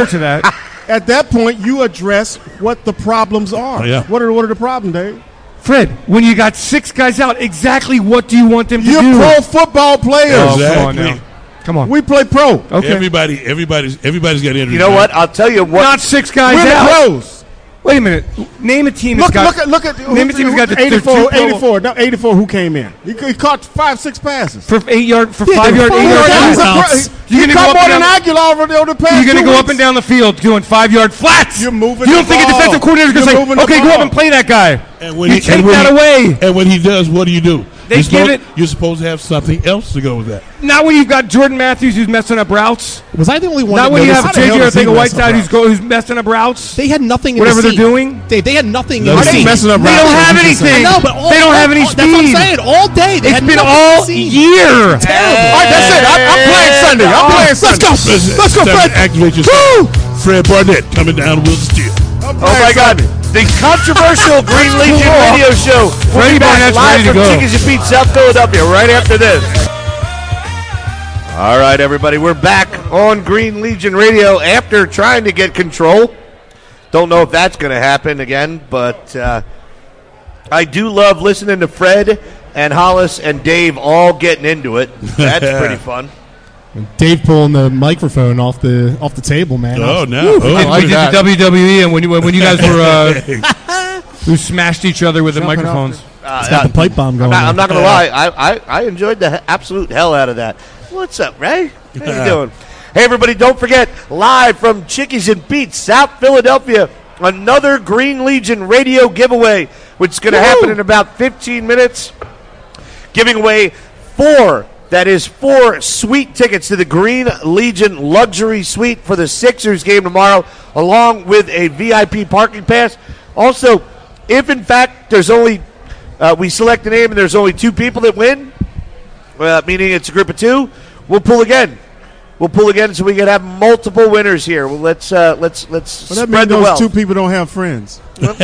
at that point, you address what the problems are. Oh, yeah. What are the problems, Dave? Fred, when you got 6 guys out, exactly what do you want them to do? You're pro football players. Oh, Exactly. come on now. Come on. We play pro. Okay. Everybody's got injuries. You know what? I'll tell you what. Not 6 guys We're out. the pros. Wait a minute. Name a team that's got... Look at name a team that's got the 84. Now 84. Who came in? He caught 5-6 passes. For 5 yard, 8 yard He You're caught more than Aguilar over the past. You're going to 2 go up weeks. and down the field doing 5 yard flats. You're moving. You don't the think a ball. defensive coordinator is going to You're say, moving the okay, go ball. up and play that guy. And when you he- take and when that he- away. And when he does, what do? They give it- You're supposed to have something else to go with that. Not when you've got Jordan Matthews who's messing up routes. Was I the only one? Not that when you noticed- have How the hell J.J. does he Arcega-Whiteside mess up who's messing up routes. They had nothing. Whatever in the they're seam. doing. They had nothing. No, in the they seam. messing up They don't routes. have What you just anything. said. No, but They don't have any That's what I'm speed. saying. All day. They It's had been nothing in the all seam. year. Terrible. All right, that's it. I'm playing Sunday. I'm playing Sunday. Let's go, Fred. Activate yourself. Fred Barnett coming down with steel. Oh my God! The controversial Green Legion radio show. We'll Freddie be back Barnett's live ready to from go. Chickies and Pete, South Philadelphia, right after this. All right, everybody, we're back on Green Legion Radio after trying to get control. Don't know if that's going to happen again, but I do love listening to Fred and Hollis and Dave all getting into it. That's pretty fun. Dave pulling the microphone off the table, man. Oh, no. We Oh, did the WWE, and when you guys were who smashed each other with the microphones. It's got the pipe bomb going. I'm not going to lie. I enjoyed the absolute hell out of that. What's up, Ray? How you doing? Hey, everybody, don't forget, live from Chickies and Pete's, South Philadelphia, another Green Legion radio giveaway, which is going to happen in about 15 minutes. Giving away 4 sweet tickets to the Green Legion Luxury Suite for the Sixers game tomorrow, along with a VIP parking pass. Also, if in fact there's only we select a name and there's only 2 people that win, meaning it's a group of 2. We'll pull again. So we can have multiple winners here. Well, let's Well, that spread means the those wealth. 2 people don't have friends.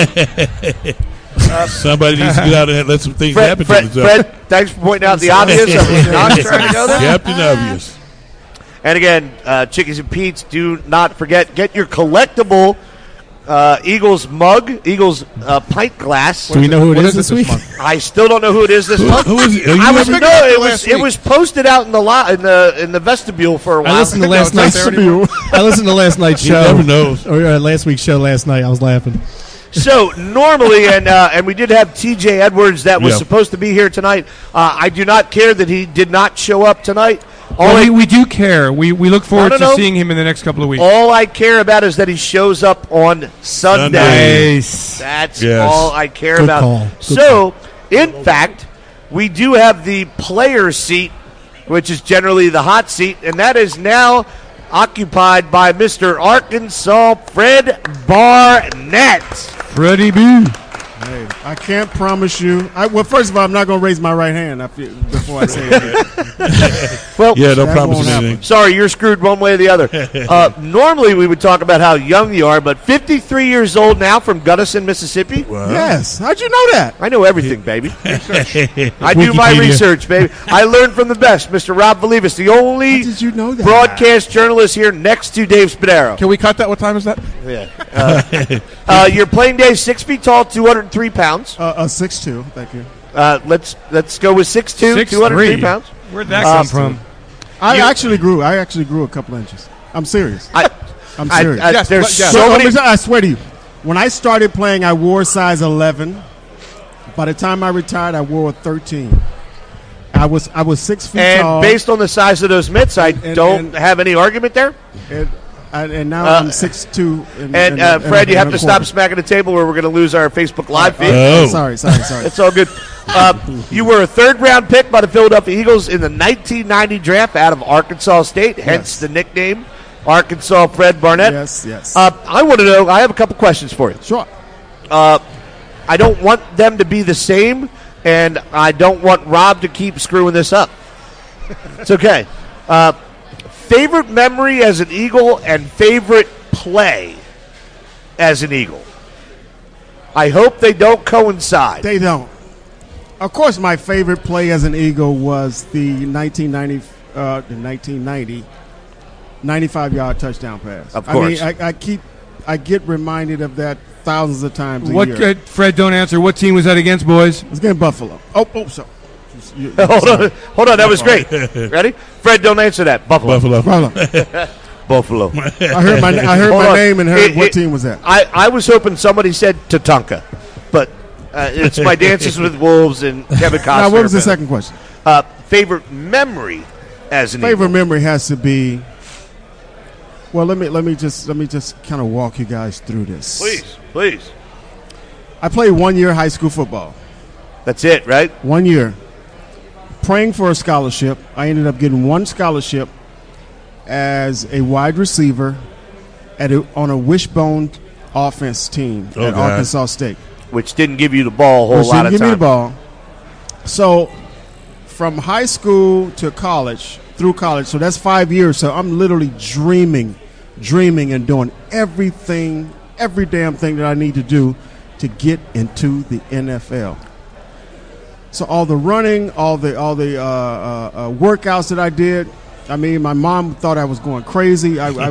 Somebody needs to get out and let some things happen to themselves. Fred, thanks for pointing out the obvious. I was not trying to go there. Captain Obvious. And again, Chickies and Pete's, do not forget, get your collectible Eagles mug, Eagles pint glass. Do we know who it What is is this it this week? month? I still don't know who it is this month. Who is it? Are you I was ever- it was posted out in the vestibule for a while. I listened to last night's I listened to last night's You show. never knows. Or last week's show last night. I was laughing. So normally, and we did have T.J. Edwards that was Yeah. supposed to be here tonight. I do not care that he did not show up tonight. Well, we do care. We look forward No. to seeing him in the next couple of weeks. All I care about is that he shows up on Sunday. Nice. That's Yes. all I care Good about. call. Good So, in fact, we do have the player seat, which is generally the hot seat, and that is now occupied by Mr. Arkansas Fred Barnett. Freddie B. Hey, I can't promise you. Well, first of all, I'm not going to raise my right hand before I say it. Well, Yeah, don't That promise won't happen. anything. sorry, you're screwed one way or the other. Normally, we would talk about how young you are, but 53 years old now from Gunnison, Mississippi. Yes. How'd you know that? I know everything, baby. I do my Wikipedia. research, baby. I learned from the best, Mr. Rob Valivas, the only How did you know that? broadcast journalist here next to Dave Spadaro. Can we cut that? What time is that? Your playing day is 6 feet tall, 203 pounds. 6'2". Thank you. Let's go with 6'2", 203 6'3". pounds. Where'd that come from? I actually grew a couple inches. I'm serious. I'm serious. Yes, There's yes. so So many. I swear to you, when I started playing, I wore size 11. By the time I retired, I wore a 13. I was 6 feet And tall. based on the size of those mitts, I don't and- have any argument there. and now I'm 6'2". And Fred, you have to stop smacking the table, or we're going to lose our Facebook Live feed. Oh. Sorry. It's all good. You were a third-round pick by the Philadelphia Eagles in the 1990 draft out of Arkansas State, hence the nickname Arkansas Fred Barnett. Yes. I want to know, I have a couple questions for you. Sure. I don't want them to be the same, and I don't want Rob to keep screwing this up. It's okay. Favorite memory as an Eagle and favorite play as an Eagle. I hope they don't coincide. They don't. Of course, my favorite play as an Eagle was the 1990 95-yard touchdown pass. Of course. I mean, I get reminded of that thousands of times a What? year. Fred, don't answer. What team was that against, boys? It's against Buffalo. Oh, sorry. Hold on, that was great. Ready? Fred, don't answer that. Buffalo. Buffalo. I heard my Hold on. name and heard what team was that. I was hoping somebody said Tatanka, but it's my Dances with Wolves and Kevin Costner. Now, what was the second question? Favorite memory as an Favorite Eagle? memory has to be. Well, let me just kind of walk you guys through this. Please. I played 1 year high school football. That's it, right? 1 year. Praying for a scholarship. I ended up getting one scholarship as a wide receiver on a wishbone offense team at God. Arkansas State. Which didn't give you the ball a whole Which lot didn't of give me the time. ball. So from high school to college, through college, so that's 5 years. So I'm literally dreaming and doing every damn thing that I need to do to get into the NFL. So all the running, all the workouts that I did. I mean, my mom thought I was going crazy. I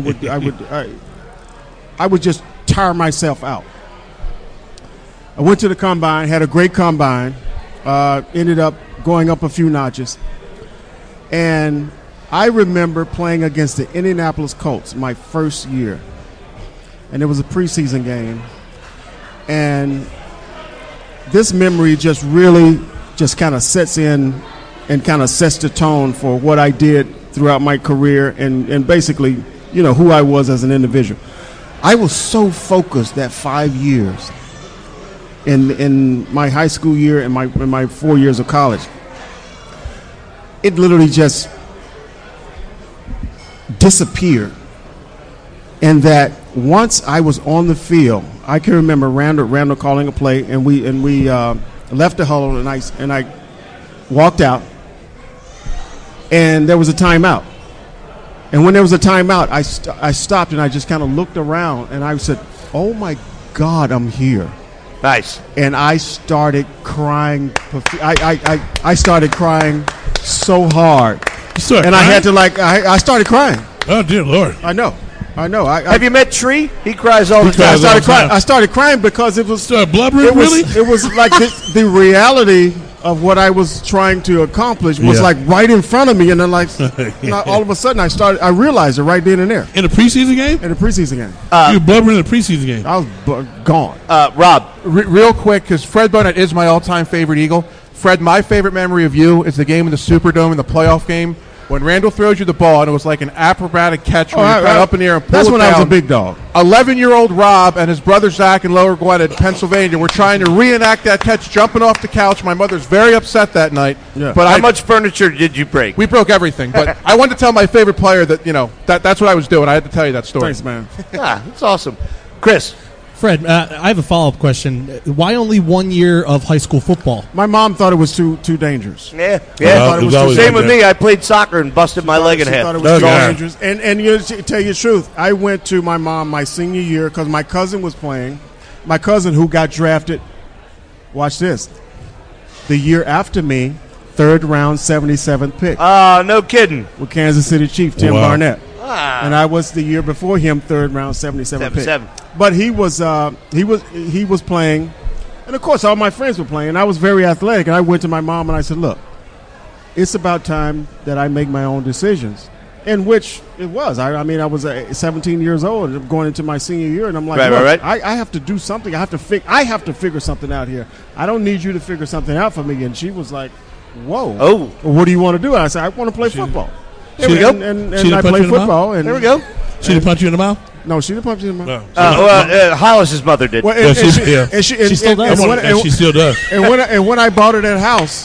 would just tire myself out. I went to the combine, had a great combine, ended up going up a few notches, and I remember playing against the Indianapolis Colts my first year, and it was a preseason game, and this memory just really just kind of sets in and kind of sets the tone for what I did throughout my career and basically, you know, who I was as an individual. I was so focused that 5 years in my high school year and my 4 years of college. It literally just disappeared. And that once I was on the field, I can remember Randall calling a play, and we left the huddle, and I walked out, and there was a timeout. And when there was a timeout, I stopped and I just kind of looked around and I said, "Oh my God, I'm here." Nice. And I started crying. I started crying so hard. And I had to I started crying. Oh dear Lord! I know. Have you met Tree? He cries all the time. I started crying because it was blubbering. Really? It was like the reality of what I was trying to accomplish was like right in front of me, and then all of a sudden I realized it right then and there. In a preseason game? In a preseason game. You were blubbering in a preseason game. I was gone. Rob. Real quick, because Fred Barnett is my all-time favorite Eagle. Fred, my favorite memory of you is the game in the Superdome in the playoff game when Randall throws you the ball, and it was like an acrobatic catch when you got up in the air and pulled That's it when down. I was a big dog. 11-year-old Rob and his brother Zach in Lower Gwinnett, Pennsylvania, were trying to reenact that catch, jumping off the couch. My mother's very upset that night. Yeah. But How much furniture did you break? We broke everything. But I wanted to tell my favorite player that, that's what I was doing. I had to tell you that story. Thanks, man. That's awesome. Chris. Fred, I have a follow-up question. Why only 1 year of high school football? My mom thought it was too dangerous. Yeah. It was always Same like with that. me. I played soccer and busted my leg in She half. thought it was too dangerous. And to tell you the truth, I went to my mom my senior year because my cousin was playing. My cousin who got drafted, watch this, the year after me, 3rd round, 77th pick. No kidding. With Kansas City Chief Tim Wow. Barnett. And I was the year before him, 3rd round, 77th pick. 77. But he was playing, and of course all my friends were playing. And I was very athletic, and I went to my mom and I said, "Look, it's about time that I make my own decisions." In which it was. I mean, I was 17 years old and going into my senior year, and I'm like, Right. I have to do something. I have to figure something out here. I don't need you to figure something out for me. And she was like, "Whoa, Oh. well, what do you want to do?" And I said, "I want to play football." There we go. And She I punch play you in the mouth? football. And There we go. She didn't punch you in the mouth? No, she didn't punch me in the mouth. No. Hollis's mother did. Well, Yeah, she still does. she still does. And when I bought her that house,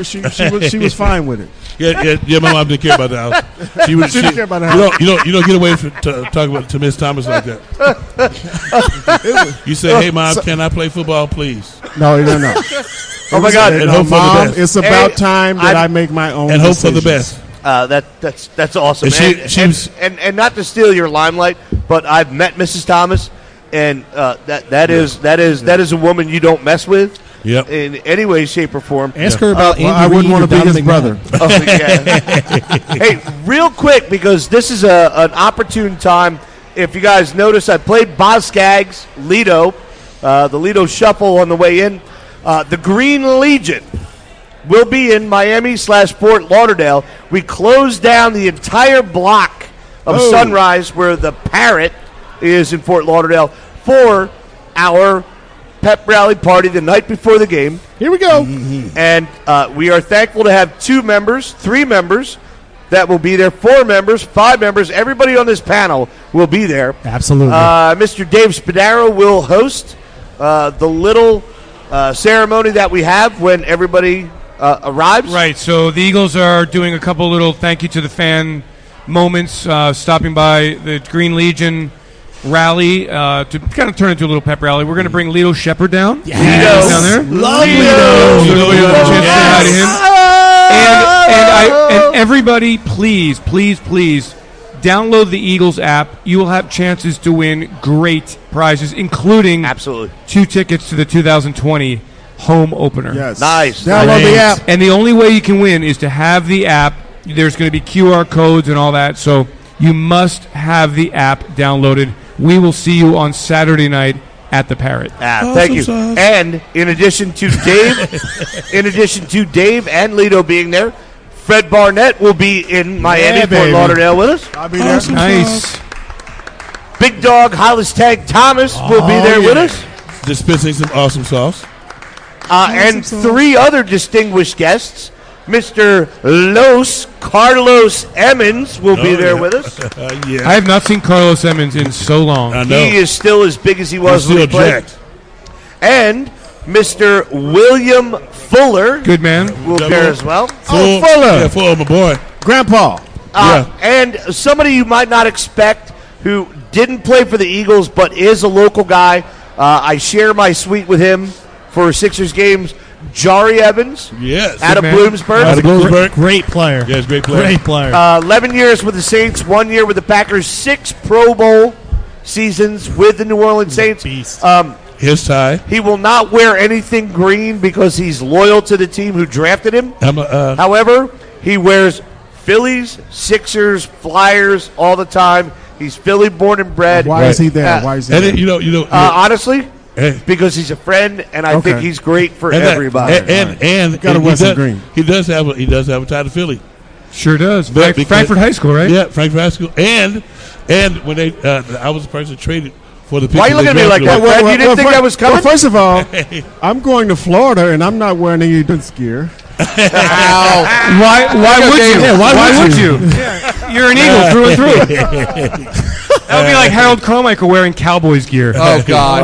she was fine with it. Yeah. My mom didn't care about the house. She didn't care about the house. You don't get away from talking about to Miss Thomas like that. You say, "Hey, Mom, can I play football, please?" No. Oh my God! And hope for the Mom, best. it's about Hey, time that I make my own And hope for the decisions. best. That's awesome. And And not to steal your limelight, but I've met Mrs. Thomas, and that is a woman you don't mess with. Yep. In any way, shape, or form. Ask her about Andy I wouldn't Reid want or to be his Donovan brother. McNabb. Oh, yeah. Hey, real quick, because this is an opportune time. If you guys notice, I played Boz Scaggs, Lido, the Lido Shuffle on the way in. The Green Legion will be in Miami/Fort Lauderdale. We closed down the entire block of Sunrise where the Parrot is in Fort Lauderdale for our pep rally party the night before the game. Here we go. And we are thankful to have 2 members, 3 members that will be there, 4 members, 5 members. Everybody on this panel will be there. Absolutely. Mr. Dave Spadaro will host the little ceremony that we have when everybody arrives. Right. So the Eagles are doing a couple little thank you to the fan moments, stopping by the Green Legion rally to kind of turn into a little pep rally. We're going to bring Lito Shepard down. Yes. Down there. Love So Lito. everybody will have a chance to say hi to him. And everybody, please download the Eagles app. You will have chances to win great prizes, including Absolutely. 2 tickets to the 2020 home opener. Yes. Nice. Download the app. And the only way you can win is to have the app. There's going to be QR codes and all that, so you must have the app downloaded. We will see you on Saturday night at the Parrot. Thank you. sauce. And in addition to Dave, and Lido being there, Fred Barnett will be in Miami, Fort baby. Lauderdale with us. I'll be there. Nice. Big Dog Hollis Tag Thomas will be there with us. Dispensing some awesome sauce. And 3 other distinguished guests. Mr. Los Carlos Emmons will be there with us. Yeah. I have not seen Carlos Emmons in so long. I know. He is still as big as he was He's when he still played. jacked. And Mr. William Fuller Good man. will be there as well. Oh, Fuller. Yeah, Fuller, my boy. Grandpa. And somebody you might not expect who didn't play for the Eagles but is a local guy. I share my suite with him for Sixers games. Jari Evans. Yes. Out of man. Bloomsburg. Out of Bloomsburg. Great player. Yes, great player. Great player. 11 years with the Saints, 1 year with the Packers, 6 Pro Bowl seasons with the New Orleans Saints. Beast. His tie. He will not wear anything green because he's loyal to the team who drafted him. However, he wears Phillies, Sixers, Flyers all the time. He's Philly born and bred. Why is he there? Why is he And there? then, Honestly, Hey. because he's a friend, and I think he's great for and that- everybody. and Gotta he wear some does- green. He does have a tie to Philly. Sure does. But because- Frankfurt High School, right? Yeah, Frankfurt High School. And when they, I was the person traded for the. Why are you looking at me like that, Fred? You didn't think that was coming? Well, first of all, I'm going to Florida, and I'm not wearing any Dunce gear. Why would you? Yeah, why would you? You're an Eagle through and through. That would be like Harold Carmichael wearing Cowboys gear. Oh God!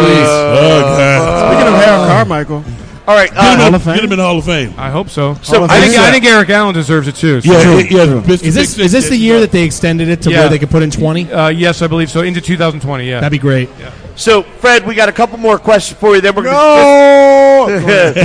Speaking of Harold Carmichael, All right. Hall of Fame? Get him in the Hall of Fame. I hope so. So I think I I think Eric Allen deserves it too. So. Is this the year that they extended it to Yeah. where they could put in 20? Yes, I believe so. Into 2020. Yeah. That'd be great. So, Fred, we got a couple more questions for you. Then we're no.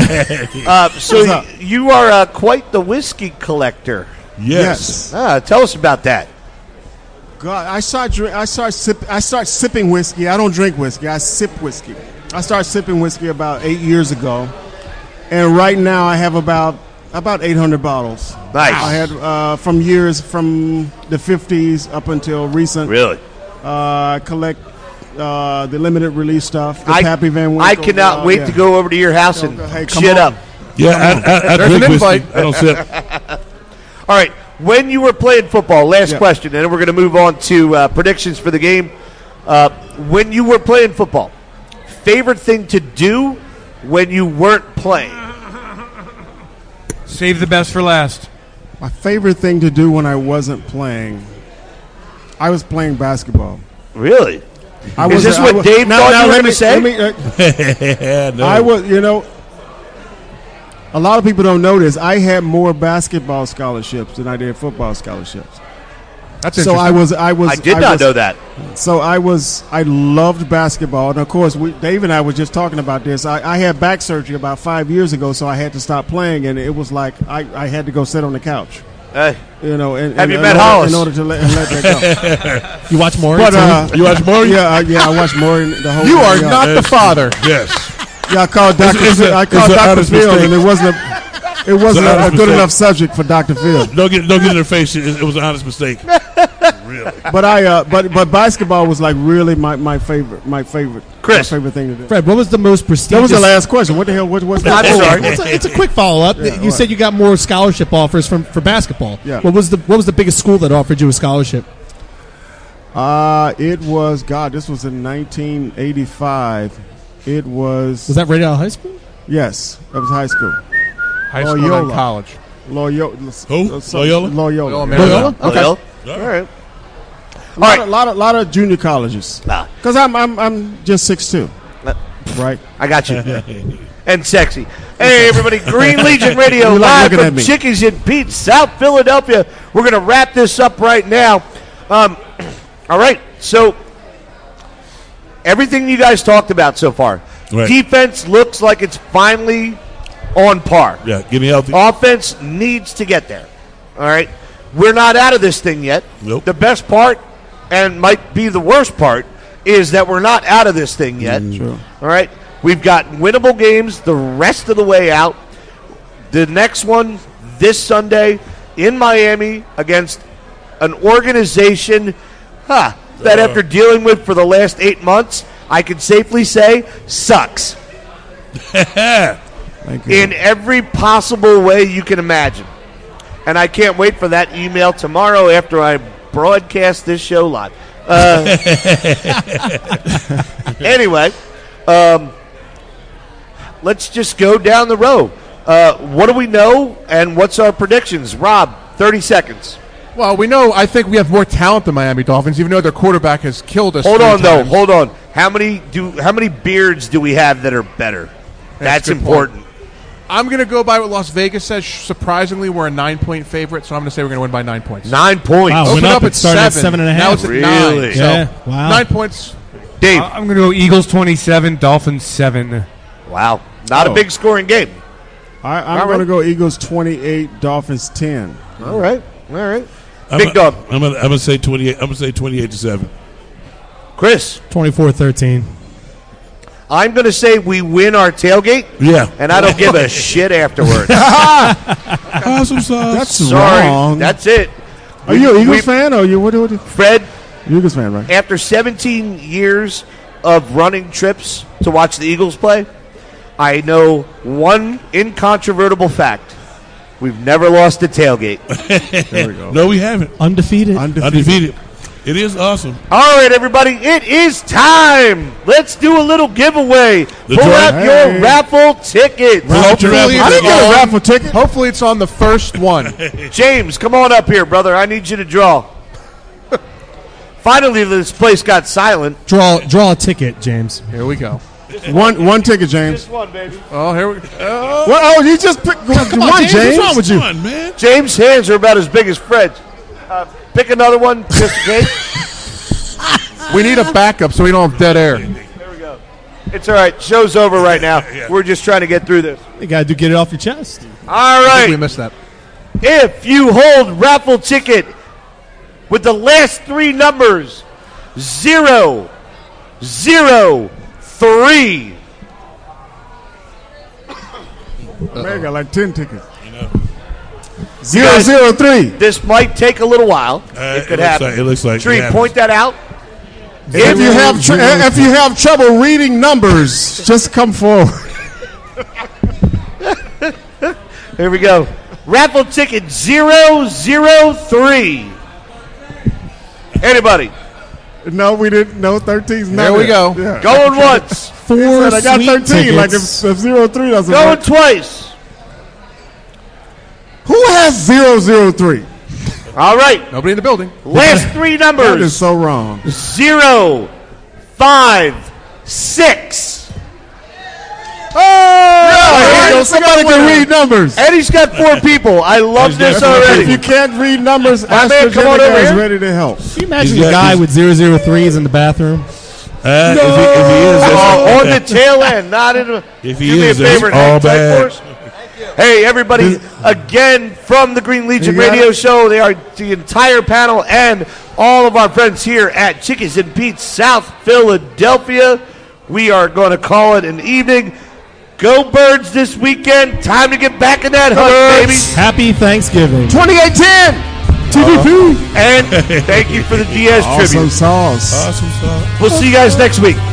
so you are quite the whiskey collector. Yes. Tell us about that. God, I start sipping whiskey. I don't drink whiskey. I sip whiskey. I started sipping whiskey about 8 years ago, and right now I have about 800 bottles. Nice. I had from the 50s up until recent. Really? I collect the limited release stuff. The Pappy Van Winkle. I cannot wait to go over to your house and Hey, come shit on. up. Yeah, I There's drink an whiskey. invite. I don't sip. All right. When you were playing football, last question, and then we're going to move on to predictions for the game. When you were playing football, favorite thing to do when you weren't playing? Save the best for last. My favorite thing to do when I wasn't playing, I was playing basketball. Really? I Is this what Dave thought you were going to say? No. I was, a lot of people don't know this. I had more basketball scholarships than I did football scholarships. That's So interesting. I did not know that. So I loved basketball, and of course, Dave and I were just talking about this. I had back surgery about 5 years ago, so I had to stop playing, and it was like I had to go sit on the couch. Have you met Hollis? In order to let that go. You watch more? But You watch Maury? yeah, I watched Maury the whole. You are thing. not the father. Yes. Yeah, I called Dr. It's a Dr. honest Field, mistake. and it wasn't a honest good mistake. enough subject for Dr. Field. Don't get in their face. It was an honest mistake. Really. But basketball was like really my favorite Chris. my favorite thing to do. Fred, what was the most prestigious? That was the last question. What the hell? What's that? I'm sorry. It's a quick follow up. You said you got more scholarship offers for basketball. Yeah. What was the biggest school that offered you a scholarship? It was this was in 1985. It was. Was that right out of high school? Yes, that was high school. High school Loyola. and college. Loyola. Who? Loyola? Loyola. Loyola? Okay. All right. A lot of junior colleges. Nah. Because I'm just 6'2". Right. I got you. And sexy. Hey, everybody. Green Legion Radio You like live looking from at me. Chickies and Pete's, South Philadelphia. We're going to wrap this up right now. All right. So, everything you guys talked about so far. Right. Defense looks like it's finally on par. Yeah, give me healthy. Offense needs to get there. All right. We're not out of this thing yet. Nope. The best part, and might be the worst part, is that we're not out of this thing yet. Sure. All right. We've got winnable games the rest of the way out. The next one this Sunday in Miami against an organization that after dealing with for the last 8 months, I can safely say sucks. Thank you. In every possible way you can imagine. And I can't wait for that email tomorrow after I broadcast this show live. Anyway, let's just go down the road. What do we know, and what's our predictions? Rob, 30 seconds. Well, I think we have more talent than Miami Dolphins, even though their quarterback has killed us. Hold 3 on, though. times. Hold on. How many beards do we have that are better? That's a good important. I'm going to go by what Las Vegas says. Surprisingly, we're a 9-point favorite, so I'm going to say we're going to win by 9 points. 9 points. Wow, Opened went up, up it at started at 7. 7.5. Now it's at Really? 9. So Yeah, wow. 9 points. Dave. I'm going to go Eagles 27, Dolphins 7. Wow. Not a big scoring game. I'm going to go Eagles 28, Dolphins 10. All right. Big dog. I'm gonna say 28. I'm gonna say 28-7. Chris. 24-13. I'm going to say we win our tailgate. Yeah. And I don't give a shit afterwards. Awesome sauce. That's Sorry. wrong. That's it. Are you an Eagles fan or you what? Fred, Eagles fan, right? after 17 years of running trips to watch the Eagles play, I know one incontrovertible fact. We've never lost a tailgate. There we go. No, we haven't. Undefeated. It is awesome. All right, everybody, it is time. Let's do a little giveaway. Pull joint? out your raffle tickets. I didn't get a raffle ticket. Hopefully it's on the first one. James, come on up here, brother. I need you to draw. Finally, this place got silent. Draw a ticket, James. Here we go. One ticket, James. Just one, baby. Oh, here we go. What? Oh, you just picked one, James. What's wrong with you? Come on, man. James' hands are about as big as Fred's. Pick another one, just in case. We need a backup so we don't have dead air. There we go. It's all right. Show's over right now. Yeah. We're just trying to get through this. You got to get it off your chest. All I think we right. missed that. If you hold raffle ticket with the last three numbers 0, 0, 3. Man, I got like 10 tickets. 003. This might take a little while. It could happen. It looks like Tree, it point that out. If you have trouble reading numbers, just come forward. Here we go. Raffle ticket 003. Anybody? No, we didn't. No, 13's not. There we go. Yeah. Going once. Four I got sweet 13. tickets. Like if 03 doesn't Going work. twice. Who has 003? All right. Nobody in the building. Last three That is numbers so wrong. 0, 5, 6. Oh, somebody can read numbers. Eddie's got 4 people. I love this If already. you can't read numbers, My man, come on over AstraZeneca is here. ready to help. Can you imagine He's a got- guy he's- with 003s in the bathroom? If he is, that's On the tail end, not in a. If he do me is, a that's favor and all hang tight bad. for us. Hey, everybody, again from the Green Legion You got Radio it? Show. They are the entire panel and all of our friends here at Chickies and Pete's, South Philadelphia. We are going to call it an evening. Go Birds this weekend. Time to get back in that hunt, baby. Happy Thanksgiving. 2810. And thank you for the Diaz Awesome tribute. sauce. awesome sauce. We'll see you guys next week.